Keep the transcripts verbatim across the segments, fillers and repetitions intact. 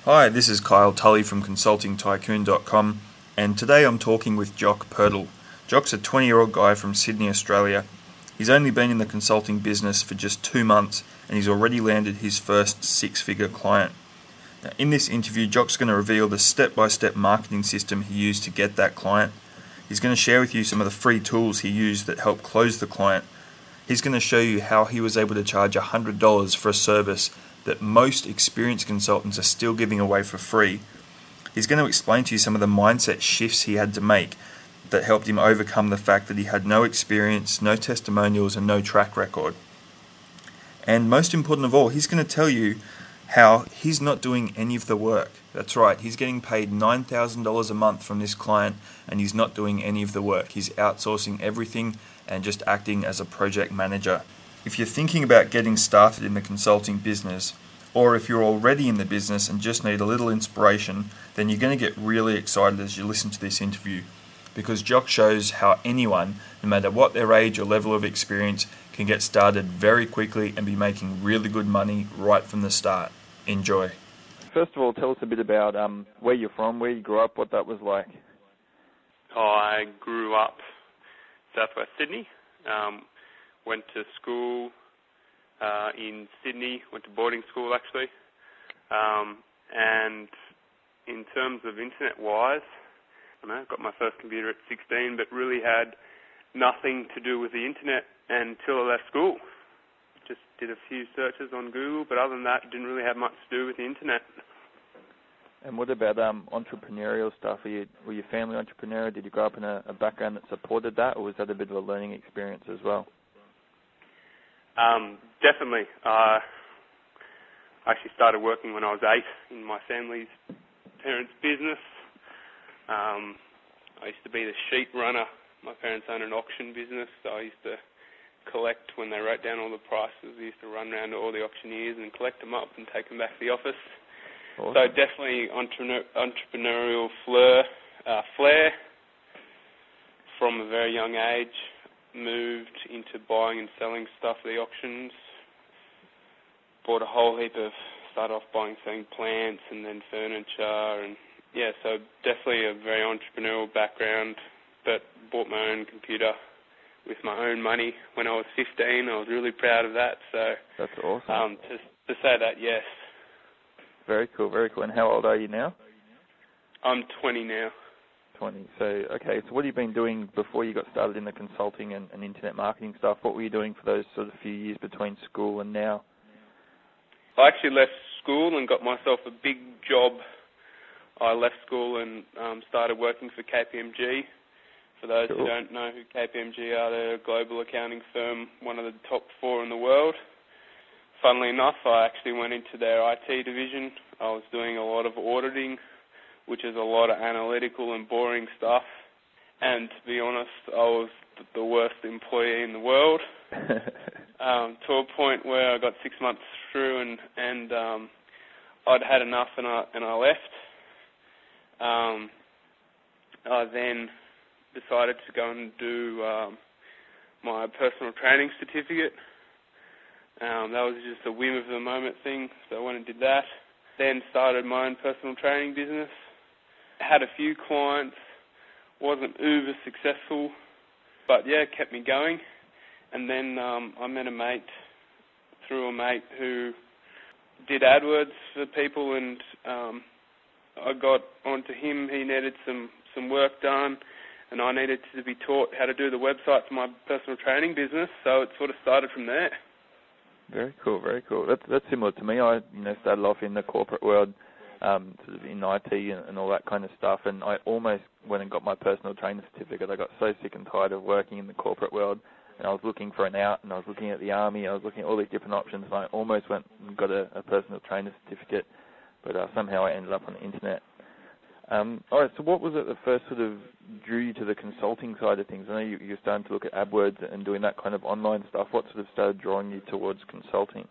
Hi, this is Kyle Tully from consulting tycoon dot com, and today I'm talking with Jock Purtle. Jock's a twenty-year-old guy from Sydney, Australia. He's only been in the consulting business for just two months, and he's already landed his first six-figure client. Now, in this interview, Jock's going to reveal the step-by-step marketing system he used to get that client. He's going to share with you some of the free tools he used that helped close the client. He's going to show you how he was able to charge one hundred dollars for a service that most experienced consultants are still giving away for free. He's going to explain to you some of the mindset shifts he had to make that helped him overcome the fact that he had no experience, no testimonials, and no track record. And most important of all, he's going to tell you how he's not doing any of the work. That's right, he's getting paid nine thousand dollars a month from this client, and he's not doing any of the work. He's outsourcing everything and just acting as a project manager. If you're thinking about getting started in the consulting business, or if you're already in the business and just need a little inspiration, then you're going to get really excited as you listen to this interview, because Jock shows how anyone, no matter what their age or level of experience, can get started very quickly and be making really good money right from the start. Enjoy. First of all, tell us a bit about um, where you're from, where you grew up, what that was like. I grew up southwest Sydney. Um, Went to school uh, in Sydney, went to boarding school actually. Um, and in terms of internet-wise, I don't know, got my first computer at sixteen, but really had nothing to do with the internet until I left school. Just did a few searches on Google, but other than that, didn't really have much to do with the internet. And what about um, entrepreneurial stuff? Were, you, were your family entrepreneurial? Did you grow up in a, a background that supported that, or was that a bit of a learning experience as well? Um, definitely. Uh, I actually started working when I was eight in my family's parents' business. Um, I used to be the sheet runner. My parents owned an auction business, so I used to collect when they wrote down all the prices. I used to run around to all the auctioneers and collect them up and take them back to the office. Awesome. So definitely entrepreneur, entrepreneurial flair, uh, flair from a very young age. Moved into buying and selling stuff at the auctions. Bought a whole heap of, started off buying, selling plants and then furniture. And yeah, so definitely a very entrepreneurial background, but bought my own computer with my own money when I was fifteen. I was really proud of that. So that's awesome. Um, to, to say that, yes. Very cool, very cool. And how old are you now? I'm twenty now. twenty. So, okay, so what have you been doing before you got started in the consulting and, and internet marketing stuff? What were you doing for those sort of few years between school and now? I actually left school and got myself a big job. I left school and um, started working for K P M G. For those cool. who don't know who K P M G are, they're a global accounting firm, one of the top four in the world. Funnily enough, I actually went into their I T division. I was doing a lot of auditing, which is a lot of analytical and boring stuff. And to be honest, I was the worst employee in the world, um, to a point where I got six months through and, and um, I'd had enough and I, and I left. Um, I then decided to go and do um, my personal training certificate. Um, that was just a whim of the moment thing, so I went and did that. Then started my own personal training business. Had a few clients, wasn't uber successful, but yeah, kept me going. And then um, I met a mate through a mate who did AdWords for people, and um, I got onto him. He needed some, some work done, and I needed to be taught how to do the website for my personal training business, so it sort of started from there. Very cool, very cool. That's that's similar to me. I you know started off in the corporate world, um, sort of in I T and, and all that kind of stuff, and I almost went and got my personal trainer certificate. I got so sick and tired of working in the corporate world, and I was looking for an out, and I was looking at the army, I was looking at all these different options, and I almost went and got a, a personal trainer certificate, but uh, somehow I ended up on the internet. Um, all right, so what was it that first sort of drew you to the consulting side of things? I know you, you're starting to look at AdWords and doing that kind of online stuff. What sort of started drawing you towards consulting?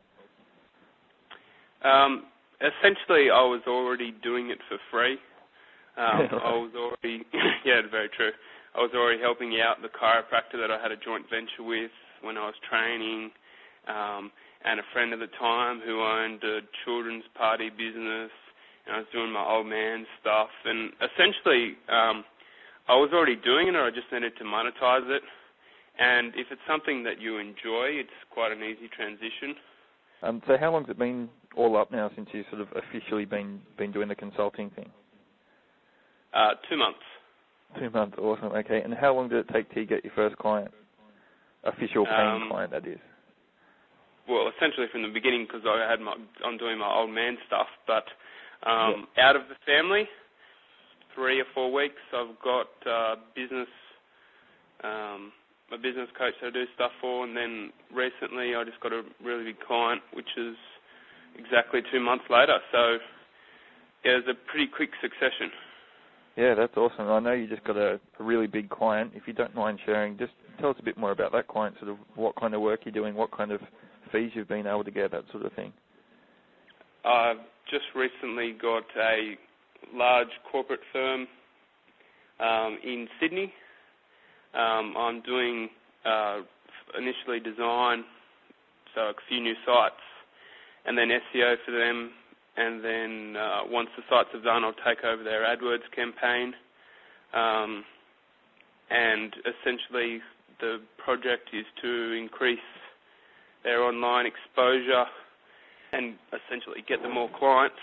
Um, essentially, I was already doing it for free. Um, right. I was already, yeah, very true. I was already helping out the chiropractor that I had a joint venture with when I was training, um, and a friend at the time who owned a children's party business and I was doing my old man stuff, and essentially um, I was already doing it, or I just needed to monetize it. And if it's something that you enjoy, it's quite an easy transition. Um, so how long's it been all up now since you've sort of officially been, been doing the consulting thing? Uh, two months. Two months, awesome. Okay, and how long did it take to get your first client? Official paying Um, client, that is. Well, essentially from the beginning, because I had my, I'm doing my old man stuff, but um, yep. out of the family, three or four weeks, I've got uh, business, um, a business coach that I do stuff for, and then recently I just got a really big client, which is exactly two months later. So yeah, it was a pretty quick succession. Yeah, that's awesome. I know you just got a, a really big client. If you don't mind sharing, just tell us a bit more about that client, sort of what kind of work you're doing, what kind of fees you've been able to get, that sort of thing. I've just recently got a large corporate firm um, in Sydney. Um, I'm doing uh, initially design, so a few new sites, and then S E O for them. And then uh, once the sites are done, I'll take over their AdWords campaign. Um, and essentially the project is to increase their online exposure and essentially get them more clients.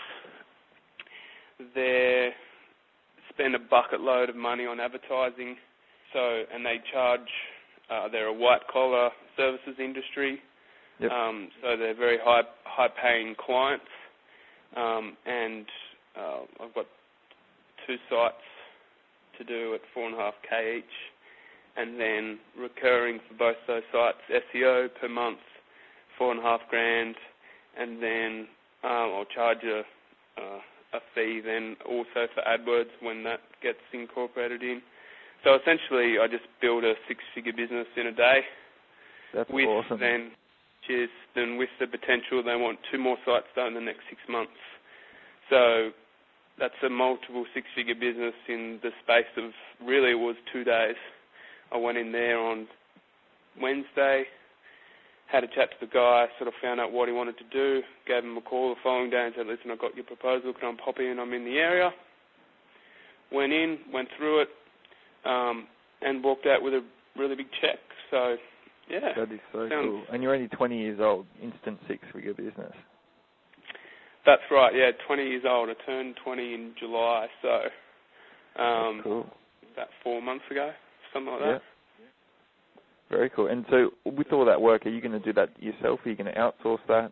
They spend a bucket load of money on advertising, so and they charge, uh, they're a white-collar services industry, yep. um, so they're very high, high-paying clients. Um, and uh, I've got two sites to do at four and a half K each, and then recurring for both those sites, S E O per month, four and a half grand, and then um, I'll charge a, uh, a fee then also for AdWords when that gets incorporated in. So essentially, I just build a six-figure business in a day. That's with awesome. Then, Cheers. Then with the potential, they want two more sites done in the next six months. So that's a multiple six-figure business in the space of, really it was two days. I went in there on Wednesday, had a chat to the guy, sort of found out what he wanted to do, gave him a call the following day and said, listen, I've got your proposal, can I pop in? I'm in the area. Went in, went through it, um, and walked out with a really big check. So, yeah. That is so sounds, cool. And you're only twenty years old, instant six-figure business. That's right, yeah, twenty years old. I turned twenty in July, so um, cool. about four months ago, something like yeah. that. Very cool. And so with all that work, are you going to do that yourself? Are you going to outsource that?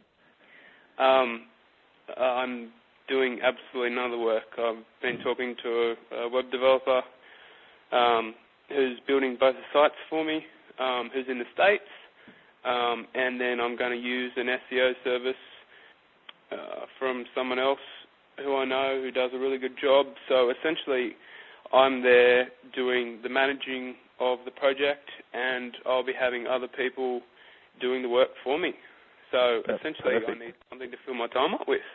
Um, I'm doing absolutely none of the work. I've been talking to a, a web developer um, who's building both the sites for me, um, who's in the States, um, and then I'm going to use an S E O service uh, from someone else who I know who does a really good job. So essentially, I'm there doing the managing of the project, and I'll be having other people doing the work for me. So That's essentially, perfect. I need something to fill my time up with.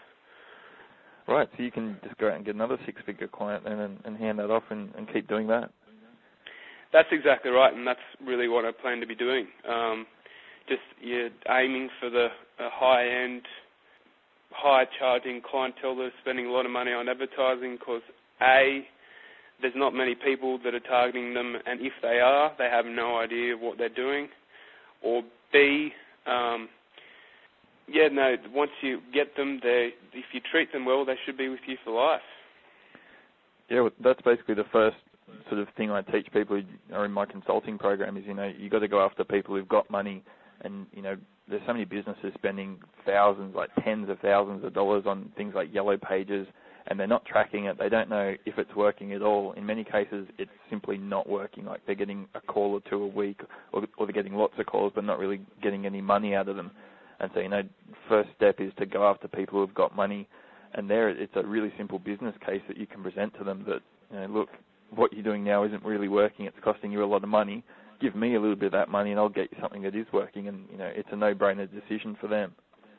Right, so you can just go out and get another six-figure client then and, and hand that off and, and keep doing that. That's exactly right, and that's really what I plan to be doing. Um, just you're aiming for the uh, high-end, high-charging clientele that are spending a lot of money on advertising because, A, there's not many people that are targeting them, and if they are, they have no idea what they're doing. Or B, um, yeah, no, once you get them, they if you treat them well, they should be with you for life. Yeah, well, that's basically the first sort of thing I teach people who are in my consulting program is, you know, you got to go after people who've got money, and, you know, there's so many businesses spending thousands, like tens of thousands of dollars on things like Yellow Pages, and they're not tracking it. They don't know if it's working at all. In many cases, it's simply not working. Like they're getting a call or two a week, or, or they're getting lots of calls, but not really getting any money out of them. And so, you know, first step is to go after people who've got money. And there, it's a really simple business case that you can present to them that, you know, look, what you're doing now isn't really working. It's costing you a lot of money. Give me a little bit of that money and I'll get you something that is working. And, you know, it's a no-brainer decision for them.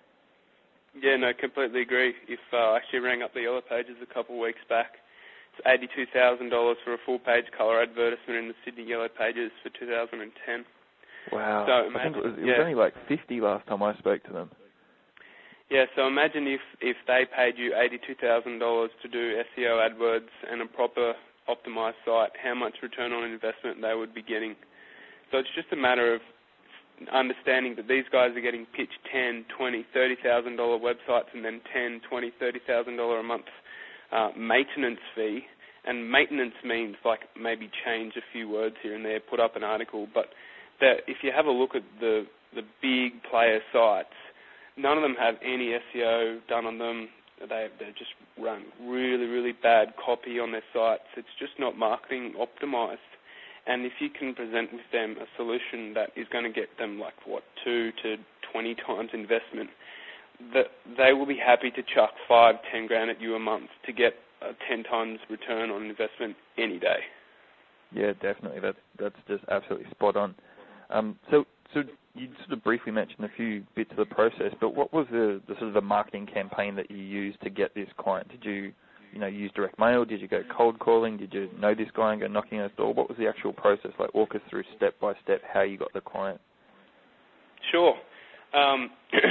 Yeah, no, completely agree. If uh, I actually rang up the Yellow Pages a couple of weeks back, it's eighty-two thousand dollars for a full-page colour advertisement in the Sydney Yellow Pages for two thousand ten. Wow. So, I think it was, it yeah. was only like fifty last time I spoke to them. Yeah, so imagine if, if they paid you eighty-two thousand dollars to do S E O AdWords and a proper optimized site, how much return on investment they would be getting. So it's just a matter of understanding that these guys are getting pitched ten, twenty, thirty thousand dollar websites and then ten, twenty, thirty thousand dollar a month uh, maintenance fee. And maintenance means like maybe change a few words here and there, put up an article. But that if you have a look at the the big player sites, none of them have any S E O done on them. They they just run really really bad copy on their sites. It's just not marketing optimized. And if you can present with them a solution that is going to get them like, what, two to twenty times investment, that they will be happy to chuck five, ten grand at you a month to get a ten times return on investment any day. Yeah, definitely. That's that's just absolutely spot on. Um, so so you sort of briefly mentioned a few bits of the process, but what was the, the sort of the marketing campaign that you used to get this client? Did you you know, use direct mail? Did you go cold calling? Did you know this guy and go knocking on his door? What was the actual process like? Walk us through step by step how you got the client. Sure. Um,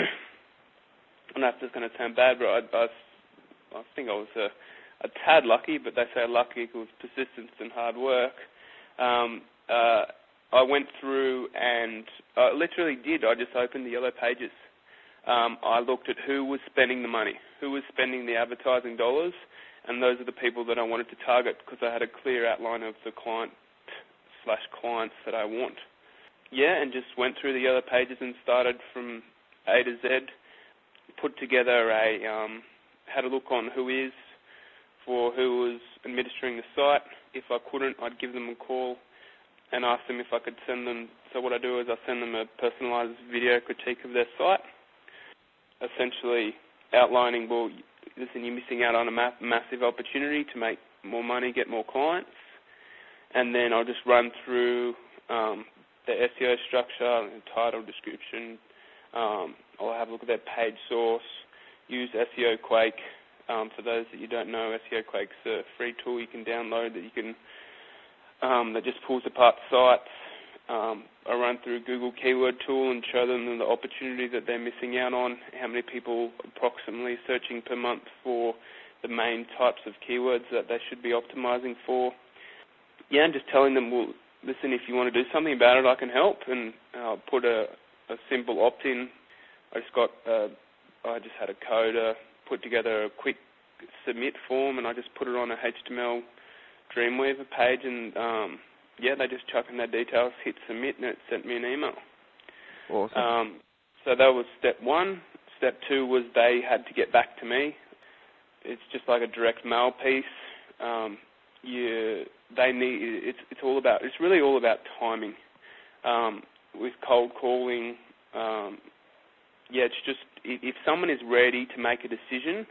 I know this is going to sound bad, but I, I, I think I was a, a tad lucky, but they say luck equals persistence and hard work. Um, uh, I went through and I literally did. I just opened the Yellow Pages. Um, I looked at who was spending the money, who was spending the advertising dollars, and those are the people that I wanted to target because I had a clear outline of the client slash clients that I want. Yeah, and just went through the Yellow Pages and started from A to Z, put together a, um, had a look on who is, for who was administering the site. If I couldn't, I'd give them a call and ask them if I could send them. So what I do is I send them a personalised video critique of their site, essentially outlining, well, listen, you're missing out on a ma- massive opportunity to make more money, get more clients. And then I'll just run through um, the S E O structure, title, description. Um, I'll have a look at their page source, use S E O Quake. Um, for those that you don't know, S E O Quake's a free tool you can download that you can um, that just pulls apart sites. Um, I run through Google Keyword Tool and show them the opportunity that they're missing out on, how many people approximately searching per month for the main types of keywords that they should be optimizing for. Yeah, and just telling them, well, listen, if you want to do something about it, I can help. And I'll put a, a simple opt-in. I just got, uh, I just had a coder put together a quick submit form, and I just put it on a H T M L Dreamweaver page, and um, yeah, they just chuck in their details, hit submit, and it sent me an email. Awesome. Um, so that was step one. Step two was they had to get back to me. It's just like a direct mail piece. Um, you, they need. It's it's all about. It's really all about timing. Um, with cold calling, um, yeah, it's just if, if someone is ready to make a decision,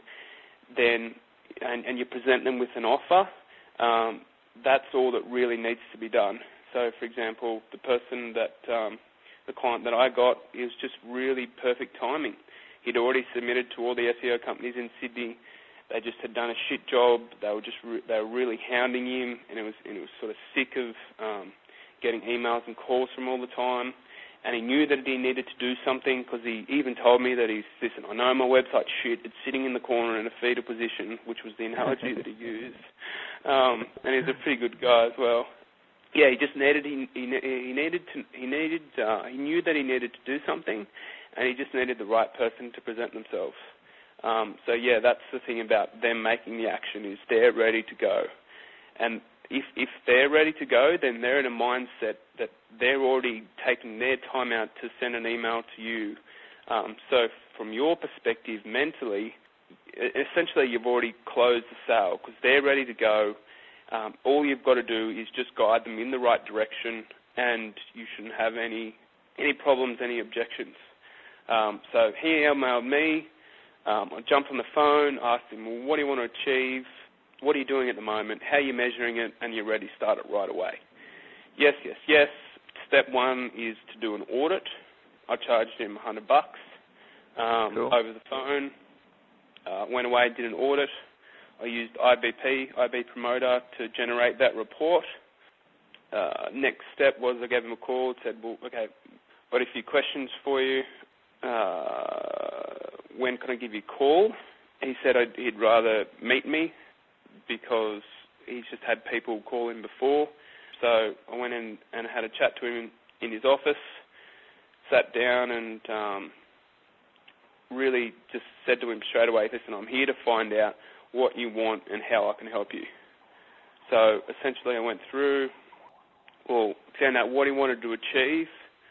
then and, and you present them with an offer. Um, that's all that really needs to be done. So, for example, the person that, um, the client that I got, it was just really perfect timing. He'd already submitted to all the S E O companies in Sydney. They just had done a shit job. They were just re- they were really hounding him, and it was and it was sort of sick of um, getting emails and calls from all the time. And he knew that he needed to do something because he even told me that he's, listen, I know my website's shit. It's sitting in the corner in a feeder position, which was the analogy that he used. Um, and he's a pretty good guy as well. Yeah, he just needed he he, he needed to he needed uh, he knew that he needed to do something, and he just needed the right person to present themselves. Um, so yeah, that's the thing about them making the action is they're ready to go, and if if they're ready to go, then they're in a mindset that they're already taking their time out to send an email to you. Um, so from your perspective, mentally, essentially you've already closed the sale because they're ready to go. Um, all you've got to do is just guide them in the right direction, and you shouldn't have any any problems, any objections. Um, so he emailed me. Um, I jumped on the phone, asked him, well, what do you want to achieve? What are you doing at the moment? How are you measuring it? And you're ready to start it right away. Yes, yes, yes. Step one is to do an audit. I charged him a hundred bucks um, cool. over the phone. Uh, went away, did an audit. I used I B P, I B Promoter, to generate that report. Uh, next step was I gave him a call, said, well, okay, got a few questions for you. uh, when can I give you a call? He said I'd, he'd rather meet me because he's just had people call him before. So I went in and had a chat to him in, in his office, sat down and um, really just said to him straight away, listen, I'm here to find out what you want and how I can help you. So essentially I went through, well, found out what he wanted to achieve,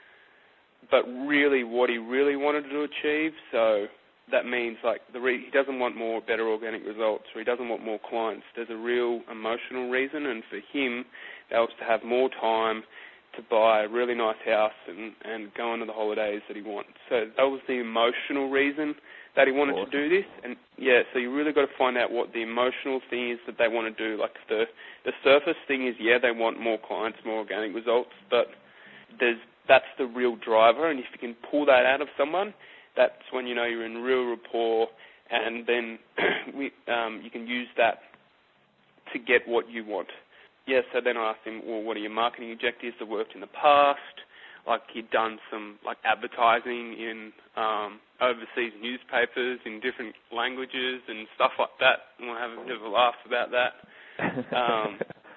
but really what he really wanted to achieve. So that means like the re- he doesn't want more better organic results, or he doesn't want more clients. There's a real emotional reason, and for him, that was to have more time to buy a really nice house and, and go on to the holidays that he wants. So that was the emotional reason that he wanted awesome. to do this. And yeah, so you really got to find out what the emotional thing is that they want to do. Like the the surface thing is, yeah, they want more clients, more organic results, but there's that's the real driver. And if you can pull that out of someone, that's when you know you're in real rapport, and then we, um, you can use that to get what you want. Yeah, so then I asked him, well, what are your marketing objectives that worked in the past? Like he'd done some like advertising in um, overseas newspapers in different languages and stuff like that. And we'll have a bit of a laugh about that. um,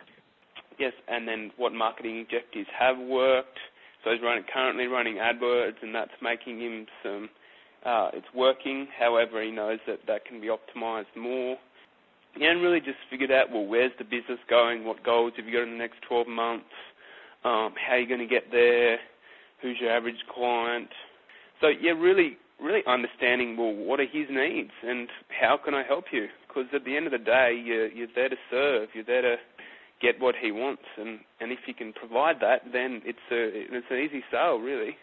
yes, and then what marketing objectives have worked. So he's running, currently running AdWords, and that's making him some, uh, it's working. However, he knows that that can be optimized more. Yeah, and really just figured out, well, where's the business going? What goals have you got in the next twelve months? Um, how are you going to get there? Who's your average client? So, yeah, really really understanding, well, what are his needs and how can I help you? Because at the end of the day, you're, you're there to serve. You're there to get what he wants. And, and if you can provide that, then it's a it's an easy sale, really.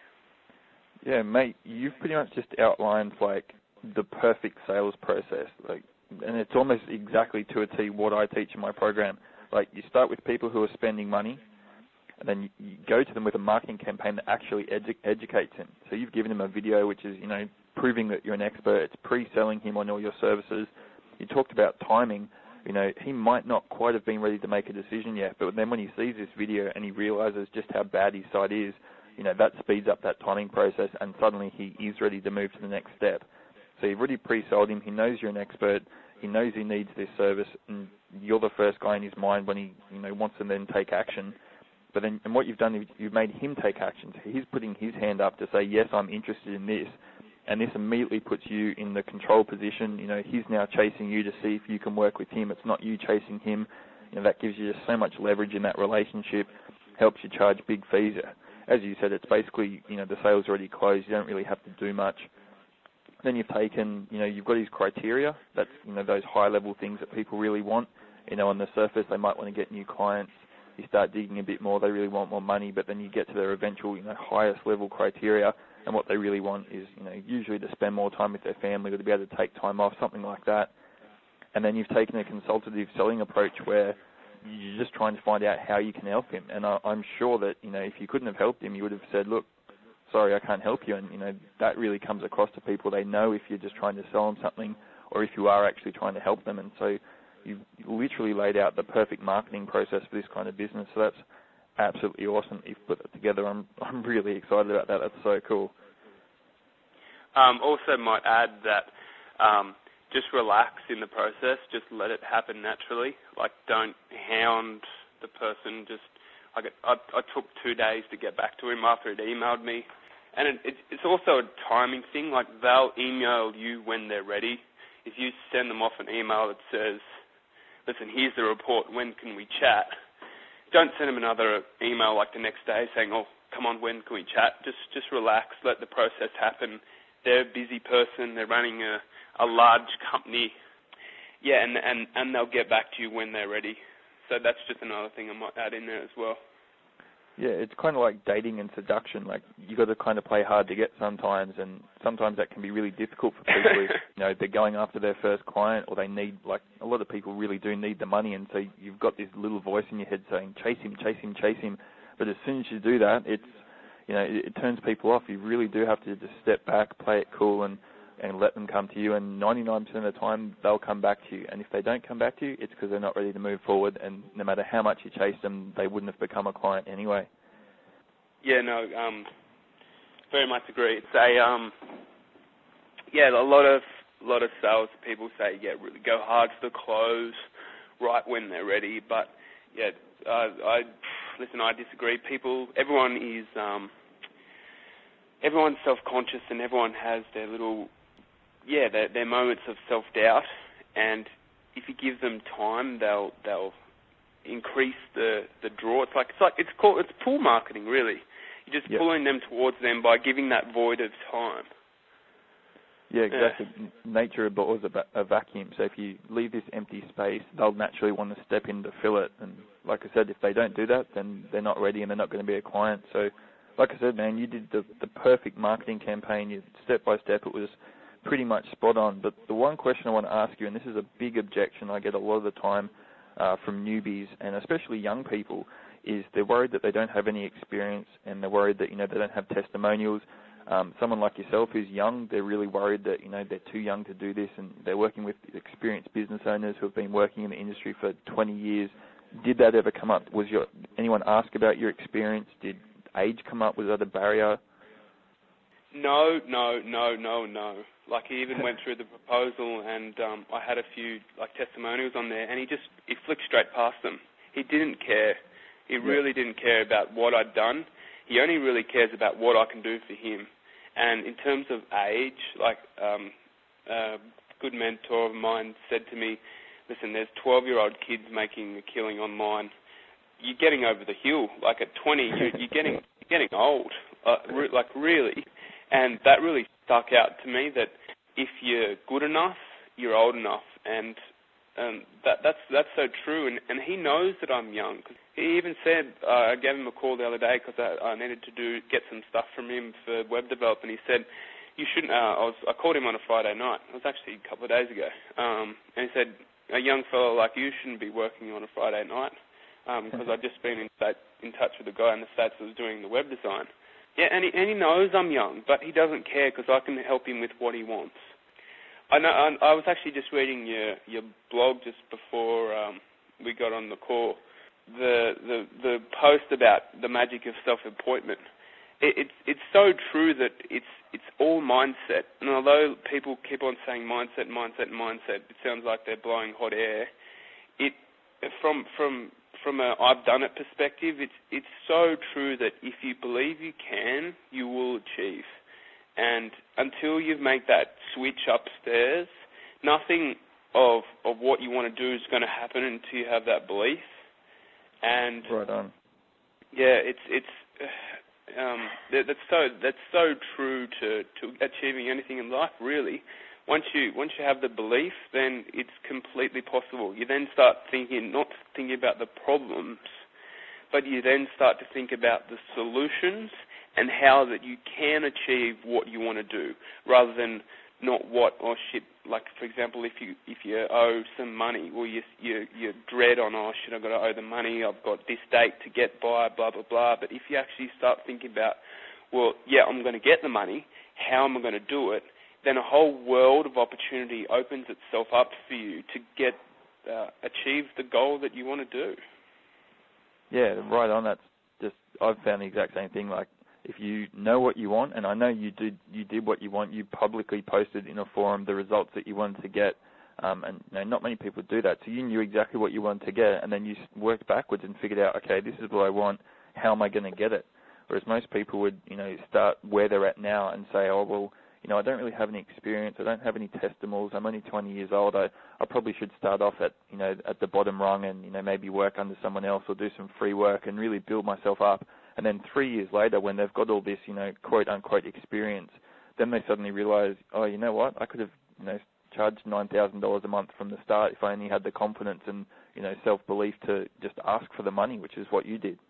Yeah, mate, you've pretty much just outlined, like, the perfect sales process. Like, and it's almost exactly to a T what I teach in my program. Like, you start with people who are spending money, and then you go to them with a marketing campaign that actually edu- educates him. So you've given him a video which is, you know, proving that you're an expert. It's pre-selling him on all your services. You talked about timing. You know, he might not quite have been ready to make a decision yet, but then when he sees this video and he realizes just how bad his site is, you know, that speeds up that timing process, and suddenly he is ready to move to the next step. So you've already pre-sold him. He knows you're an expert. He knows he needs this service, and you're the first guy in his mind when he, you know, wants to then take action. But then, and what you've done is you've made him take action. So he's putting his hand up to say, yes, I'm interested in this. And this immediately puts you in the control position. You know, he's now chasing you to see if you can work with him. It's not you chasing him. You know, that gives you just so much leverage in that relationship, helps you charge big fees. As you said, it's basically, you know, the sale's already closed. You don't really have to do much. Then you've taken, you know, you've got his criteria. That's, you know, those high-level things that people really want. You know, on the surface, they might want to get new clients. You start digging a bit more, they really want more money, but then you get to their eventual, you know, highest level criteria, and what they really want is, you know, usually to spend more time with their family or to be able to take time off, something like that. And then you've taken a consultative selling approach where you're just trying to find out how you can help him. And I, I'm sure that, you know, if you couldn't have helped him, you would have said, look, sorry, I can't help you. And, you know, that really comes across to people. They know if you're just trying to sell them something or if you are actually trying to help them. And so you've literally laid out the perfect marketing process for this kind of business. So that's absolutely awesome. You've put it together. I'm I'm really excited about that. That's so cool. Um, also might add that um, just relax in the process. Just let it happen naturally. Like, don't hound the person. Just like it, I, I took two days to get back to him after he'd emailed me. And it, it, it's also a timing thing. Like, they'll email you when they're ready. If you send them off an email that says, listen, here's the report, when can we chat? Don't send them another email like the next day saying, oh, come on, when can we chat? Just just relax, let the process happen. They're a busy person, they're running a, a large company. Yeah, and, and, and they'll get back to you when they're ready. So that's just another thing I might add in there as well. Yeah, it's kind of like dating and seduction. Like, you got to kind of play hard to get sometimes, and sometimes that can be really difficult for people. If, you know, they're going after their first client, or they need, like, a lot of people really do need the money, and so you've got this little voice in your head saying, chase him, chase him, chase him. But as soon as you do that, it's, you know, it, it turns people off. You really do have to just step back, play it cool, and, and let them come to you. And ninety-nine percent of the time, they'll come back to you. And if they don't come back to you, it's because they're not ready to move forward. And no matter how much you chase them, they wouldn't have become a client anyway. Yeah, no, um, very much agree. It's a, um, yeah, a lot of a lot of sales people say, yeah, really go hard to the close, right when they're ready. But yeah, I, I listen. I disagree. People, everyone is, um, everyone's self-conscious, and everyone has their little, yeah, their, their moments of self-doubt. And if you give them time, they'll they'll increase the, the draw. It's like it's like it's called it's pull marketing, really. You're just yep. pulling them towards them by giving that void of time. Yeah, exactly. Yeah. Nature abhors a, va- a vacuum. So if you leave this empty space, they'll naturally want to step in to fill it. And like I said, if they don't do that, then they're not ready and they're not going to be a client. So, like I said, man, you did the the perfect marketing campaign. You step by step, it was pretty much spot on. But the one question I want to ask you, and this is a big objection I get a lot of the time uh, from newbies and especially young people, is they're worried that they don't have any experience, and they're worried that, you know, they don't have testimonials. Um, someone like yourself who's young, they're really worried that, you know, they're too young to do this, and they're working with experienced business owners who have been working in the industry for twenty years. Did that ever come up? Was your anyone ask about your experience? Did age come up? Was that a barrier? No, no, no, no, no. Like, he even went through the proposal, and um, I had a few, like, testimonials on there, and he just, he flicked straight past them. He didn't care. He really didn't care about what I'd done. He only really cares about what I can do for him. And in terms of age, like, um, a good mentor of mine said to me, listen, there's twelve-year-old kids making a killing online. You're getting over the hill. Like, at twenty, you're, you're getting you're getting old. Uh, re- like, really. And that really stuck out to me, that if you're good enough, you're old enough. And um, that, that's that's so true. And, and he knows that I'm young. He even said, uh, I gave him a call the other day because I, I needed to do get some stuff from him for web development. He said, you shouldn't, uh, I, was, I called him on a Friday night. It was actually a couple of days ago. Um, and he said, a young fellow like you shouldn't be working on a Friday night, because um, I'd just been in, state, in touch with a guy in the States that was doing the web design. Yeah, and he, and he knows I'm young, but he doesn't care because I can help him with what he wants. I know. I, I was actually just reading your your blog just before um, we got on the call. The the the post about the magic of self-appointment. It, it's it's so true that it's it's all mindset. And although people keep on saying mindset, mindset, mindset, it sounds like they're blowing hot air. It from from from a I've done it perspective, it's it's so true that if you believe you can, you will achieve. And until you make that switch upstairs, nothing of of what you want to do is going to happen until you have that belief. And right on. Yeah, it's it's um, that, that's so that's so true to, to achieving anything in life. Really, once you once you have the belief, then it's completely possible. You then start thinking, not thinking about the problems, but you then start to think about the solutions and how that you can achieve what you want to do, rather than not what or shit. Like, for example, if you if you owe some money, well, you you you dread on, oh shit, I've got to owe the money, I've got this date to get by, blah blah blah. But if you actually start thinking about, well, yeah, I'm going to get the money, how am I going to do it? Then a whole world of opportunity opens itself up for you to get uh, achieve the goal that you want to do. Yeah, right on. That's just, I've found the exact same thing. Like, if you know what you want, and I know you did, you did what you want. You publicly posted in a forum the results that you wanted to get, um, and you know, not many people do that. So you knew exactly what you wanted to get, and then you worked backwards and figured out, okay, this is what I want. How am I going to get it? Whereas most people would, you know, start where they're at now and say, oh well, you know, I don't really have any experience. I don't have any testimonials. I'm only twenty years old. I, I probably should start off at, you know, at the bottom rung and, you know, maybe work under someone else or do some free work and really build myself up. And then three years later, when they've got all this, you know, quote-unquote experience, then they suddenly realize, oh, you know what, I could have, you know, charged nine thousand dollars a month from the start if I only had the confidence and, you know, self-belief to just ask for the money, which is what you did.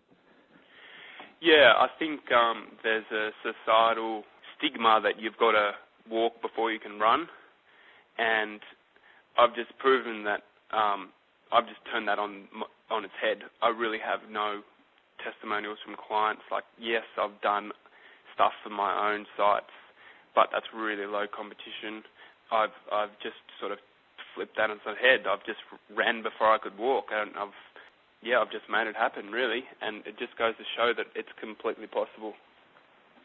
Yeah, I think um, there's a societal stigma that you've got to walk before you can run, and I've just proven that, um, I've just turned that on on its head. I really have no testimonials from clients. Like, yes, I've done stuff for my own sites, but that's really low competition. I've I've just sort of flipped that on its head. I've just ran before I could walk, and I've yeah, I've just made it happen, really, and it just goes to show that it's completely possible.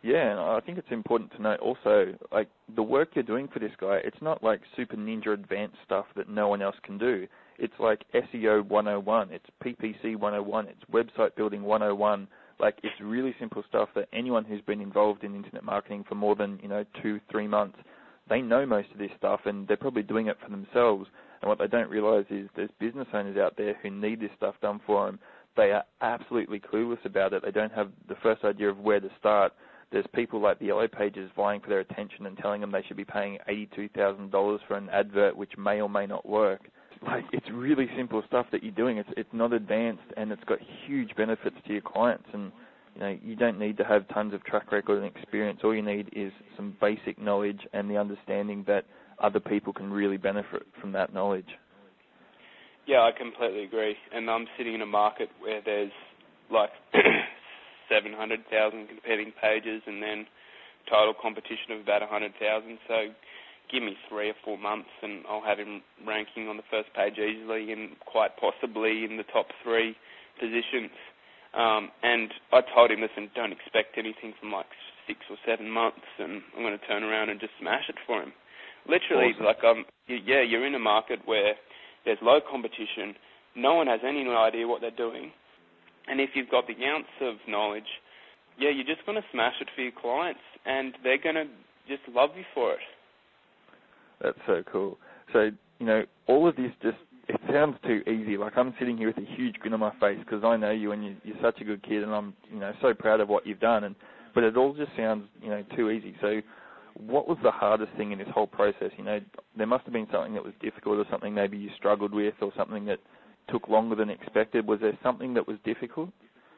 Yeah, and I think it's important to note also, like, the work you're doing for this guy, it's not like super ninja advanced stuff that no one else can do. It's like S E O one oh one, it's P P C one oh one, it's website building one oh one. Like, it's really simple stuff that anyone who's been involved in internet marketing for more than, you know, two, three months, they know most of this stuff, and they're probably doing it for themselves. And what they don't realize is there's business owners out there who need this stuff done for them. They are absolutely clueless about it. They don't have the first idea of where to start. There's people like the Yellow Pages vying for their attention and telling them they should be paying eighty-two thousand dollars for an advert which may or may not work. Like, it's really simple stuff that you're doing. It's it's not advanced, and it's got huge benefits to your clients. And, you know, you don't need to have tons of track record and experience. All you need is some basic knowledge and the understanding that other people can really benefit from that knowledge. Yeah, I completely agree. And I'm sitting in a market where there's like seven hundred thousand competing pages and then total competition of about one hundred thousand. So give me three or four months and I'll have him ranking on the first page easily and quite possibly in the top three positions. Um, and I told him, listen, don't expect anything from like six or seven months and I'm going to turn around and just smash it for him. Literally, awesome. like, um, yeah, you're in a market where there's low competition, no one has any idea what they're doing, and if you've got the ounce of knowledge, yeah, you're just going to smash it for your clients, and they're going to just love you for it. That's so cool. So, you know, all of this just, it sounds too easy. Like, I'm sitting here with a huge grin on my face because I know you and you, you're such a good kid, and I'm, you know, so proud of what you've done, and but it all just sounds, you know, too easy. So what was the hardest thing in this whole process? You know, there must have been something that was difficult or something maybe you struggled with or something that took longer than expected. Was there something that was difficult?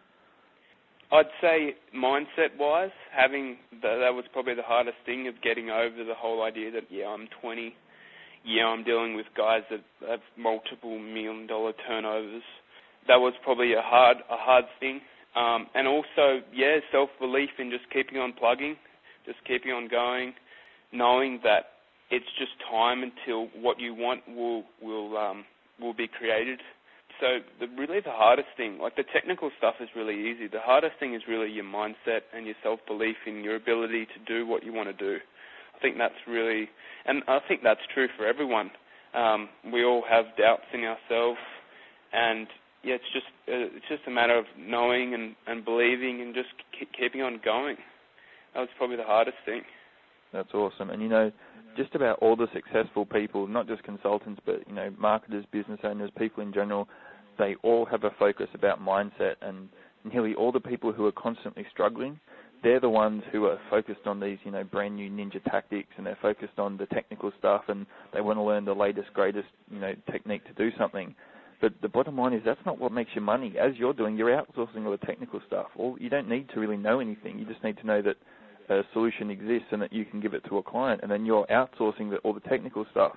I'd say mindset-wise, having the, that was probably the hardest thing, of getting over the whole idea that, yeah, I'm twenty, yeah, I'm dealing with guys that have multiple million-dollar turnovers. That was probably a hard a hard thing. Um, and also, yeah, self-belief in just keeping on plugging, just keeping on going, knowing that it's just time until what you want will will um, will be created. So the, really the hardest thing, like the technical stuff is really easy. The hardest thing is really your mindset and your self-belief in your ability to do what you want to do. I think that's really, and I think that's true for everyone. Um, we all have doubts in ourselves, and yeah, it's just uh, it's just a matter of knowing and, and believing and just keep, keeping on going. That was probably the hardest thing. That's awesome. And, you know, just about all the successful people, not just consultants, but, you know, marketers, business owners, people in general, they all have a focus about mindset. And nearly all the people who are constantly struggling, they're the ones who are focused on these, you know, brand new ninja tactics, and they're focused on the technical stuff, and they want to learn the latest, greatest, you know, technique to do something. But the bottom line is that's not what makes you money. As you're doing, you're outsourcing all the technical stuff. All, you don't need to really know anything. You just need to know that a solution exists and that you can give it to a client, and then you're outsourcing the, all the technical stuff.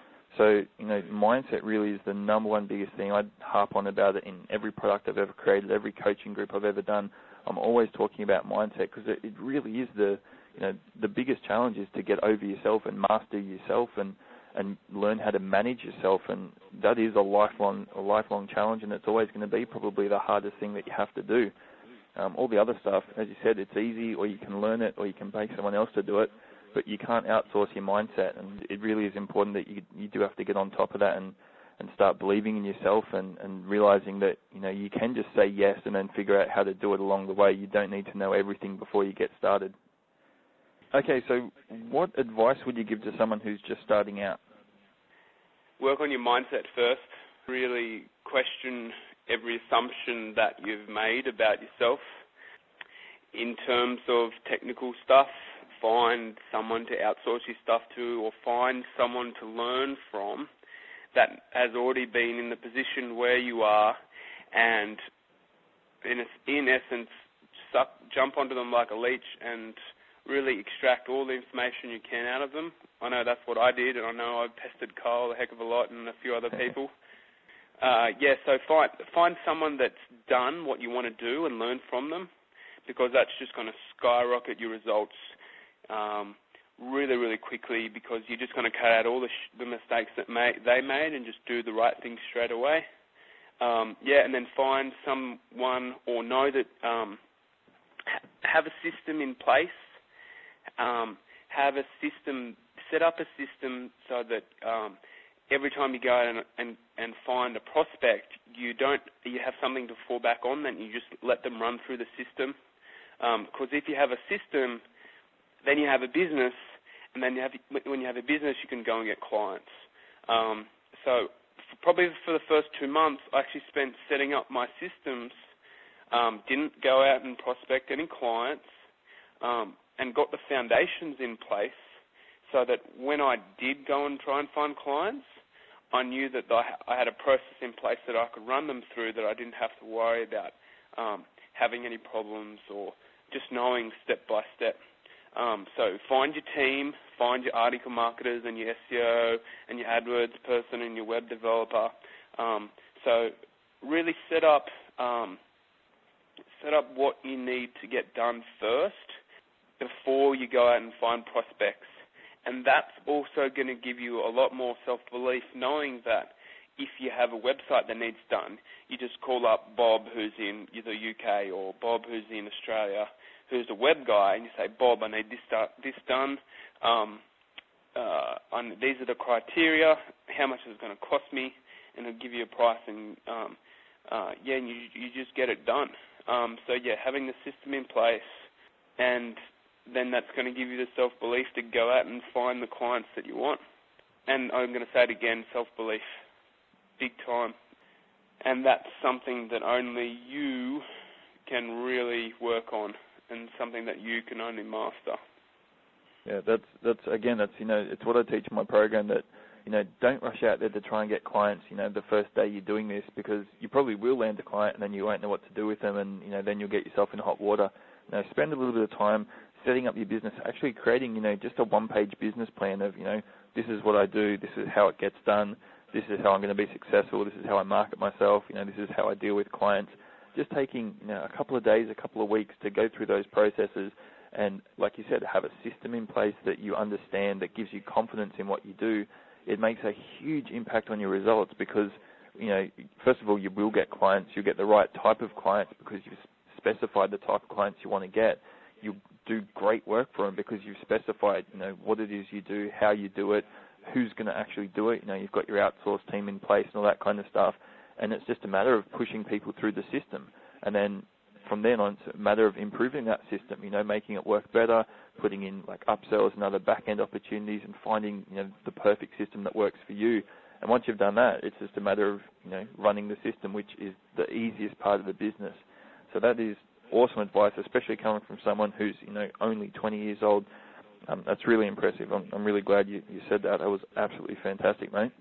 So, you know, mindset really is the number one biggest thing. I harp on about it in every product I've ever created, every coaching group I've ever done. I'm always talking about mindset because it, it really is the, you know, the biggest challenge is to get over yourself and master yourself and, and learn how to manage yourself, and that is a lifelong a lifelong challenge, and it's always going to be probably the hardest thing that you have to do. Um, all the other stuff, as you said, it's easy, or you can learn it, or you can pay someone else to do it, but you can't outsource your mindset, and it really is important that you you do have to get on top of that and, and start believing in yourself and, and realizing that, you know, you can just say yes and then figure out how to do it along the way. You don't need to know everything before you get started. Okay, so what advice would you give to someone who's just starting out? Work on your mindset first. Really question every assumption that you've made about yourself. In terms of technical stuff, find someone to outsource your stuff to, or find someone to learn from that has already been in the position where you are, and in, a, in essence, suck, jump onto them like a leech and really extract all the information you can out of them. I know that's what I did, and I know I've pestered Kyle a heck of a lot and a few other people. Uh, yeah, so find, find someone that's done what you want to do and learn from them, because that's just going to skyrocket your results um, really, really quickly, because you're just going to cut out all the, sh- the mistakes that may, they made and just do the right thing straight away. Um, yeah, and then find someone or know that um, have a system in place. Um, have a system, set up a system so that um, every time you go out and, and, and find a prospect, you don't, you have something to fall back on, then you just let them run through the system. Because um, if you have a system, then you have a business, and then you have, when you have a business, you can go and get clients. Um, so for probably for the first two months, I actually spent setting up my systems, um, didn't go out and prospect any clients, um, and got the foundations in place so that when I did go and try and find clients, I knew that I had a process in place that I could run them through, that I didn't have to worry about um, having any problems, or just knowing step by step. Um, so find your team, find your article marketers and your S E O and your AdWords person and your web developer. Um, so really set up um, set up what you need to get done first before you go out and find prospects. And that's also going to give you a lot more self-belief, knowing that if you have a website that needs done, you just call up Bob, who's in the U K, or Bob, who's in Australia, who's a web guy, and you say, Bob, I need this, this done. Um, uh, and these are the criteria. How much is it going to cost me? And he'll give you a price, and um, uh, yeah, and you, you just get it done. Um, so yeah, having the system in place, and then that's going to give you the self-belief to go out and find the clients that you want. And I'm going to say it again, self-belief, big time. And that's something that only you can really work on, and something that you can only master. Yeah, that's, that's again, that's, you know, it's what I teach in my program, that, you know, don't rush out there to try and get clients, you know, the first day you're doing this, because you probably will land a client and then you won't know what to do with them, and, you know, then you'll get yourself in hot water. You know, spend a little bit of time setting up your business, actually creating, you know, just a one-page business plan of, you know, this is what I do, this is how it gets done, this is how I'm going to be successful, this is how I market myself, you know, this is how I deal with clients. Just taking, you know, a couple of days, a couple of weeks to go through those processes, and, like you said, have a system in place that you understand, that gives you confidence in what you do. It makes a huge impact on your results, because, you know, first of all, you will get clients. You'll get the right type of clients because you've specified the type of clients you want to get. You'll do great work for them because you've specified, you know, what it is you do, how you do it, who's going to actually do it. You know, you've got your outsourced team in place and all that kind of stuff. And it's just a matter of pushing people through the system. And then from then on, it's a matter of improving that system, you know, making it work better, putting in like upsells and other back-end opportunities, and finding, you know, the perfect system that works for you. And once you've done that, it's just a matter of, you know, running the system, which is the easiest part of the business. So that is awesome advice, especially coming from someone who's, you know, only twenty years old. Um, that's really impressive. I'm, I'm really glad you, you said that. That was absolutely fantastic, mate.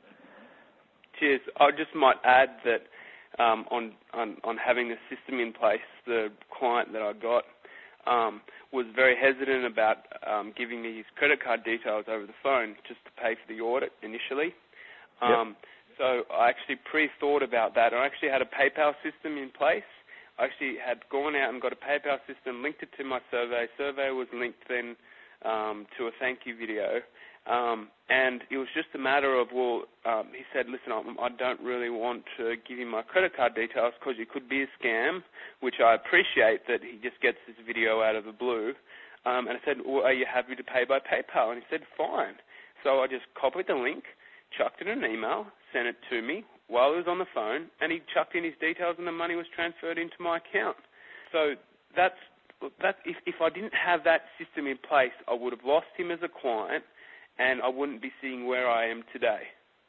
Cheers. I just might add that um, on, on on having the system in place, the client that I got um, was very hesitant about um, giving me his credit card details over the phone just to pay for the audit initially. Um, yep. So I actually pre-thought about that. I actually had a PayPal system in place. I actually had gone out and got a PayPal system, linked it to my survey. Survey was linked then um, to a thank you video. Um, and it was just a matter of, well, um, he said, listen, I don't really want to give you my credit card details because it could be a scam, which I appreciate that he just gets this video out of the blue. Um, and I said, well, are you happy to pay by PayPal? And he said, fine. So I just copied the link, chucked it in an email, sent it to me while he was on the phone, and he chucked in his details and the money was transferred into my account. So that's, that's if, if I didn't have that system in place, I would have lost him as a client, and I wouldn't be seeing where I am today.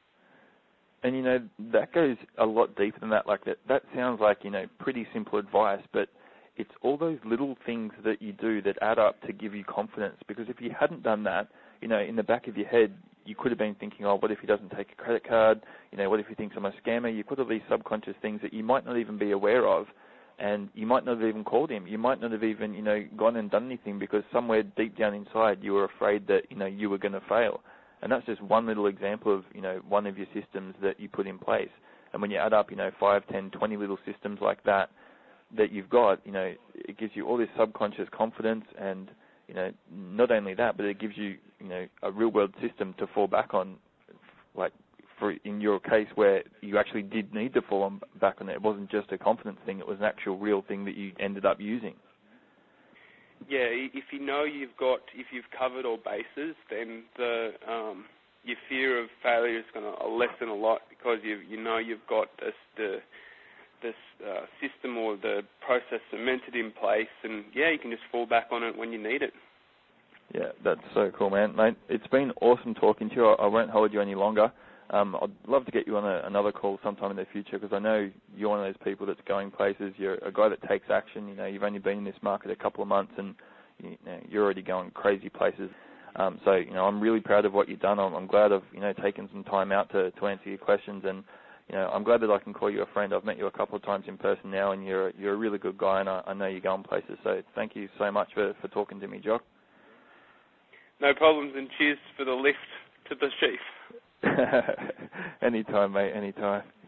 And, you know, that goes a lot deeper than that. Like that, that sounds like, you know, pretty simple advice, but it's all those little things that you do that add up to give you confidence. Because if you hadn't done that, you know, in the back of your head, you could have been thinking, oh, what if he doesn't take a credit card? You know, what if he thinks I'm a scammer? You put all these subconscious things that you might not even be aware of, and you might not have even called him. You might not have even, you know, gone and done anything because somewhere deep down inside you were afraid that, you know, you were going to fail. And that's just one little example of, you know, one of your systems that you put in place. And when you add up, you know, five, ten, twenty little systems like that that you've got, you know, it gives you all this subconscious confidence. And, you know, not only that, but it gives you, you know, a real-world system to fall back on, like, for in your case where you actually did need to fall on, back on it. It wasn't just a confidence thing. It was an actual real thing that you ended up using. yeah, if you know you've got, if you've covered all bases, then the um, your fear of failure is going to lessen a lot because you you know you've got this the this uh, system or the process cemented in place, and yeah, you can just fall back on it when you need it. Yeah, that's so cool, man. Mate, it's been awesome talking to you. I, I won't hold you any longer. Um, I'd love to get you on a, another call sometime in the future because I know you're one of those people that's going places. You're a guy that takes action. You know, you've only been in this market a couple of months and you know, you're already going crazy places. Um, so, you know, I'm really proud of what you've done. I'm, I'm glad I've, you know, taken some time out to, to answer your questions, and you know, I'm glad that I can call you a friend. I've met you a couple of times in person now, and you're you're a really good guy, and I, I know you're going places. So thank you so much for, for talking to me, Jock. No problems, and cheers for the lift to the chief. Anytime, mate, anytime.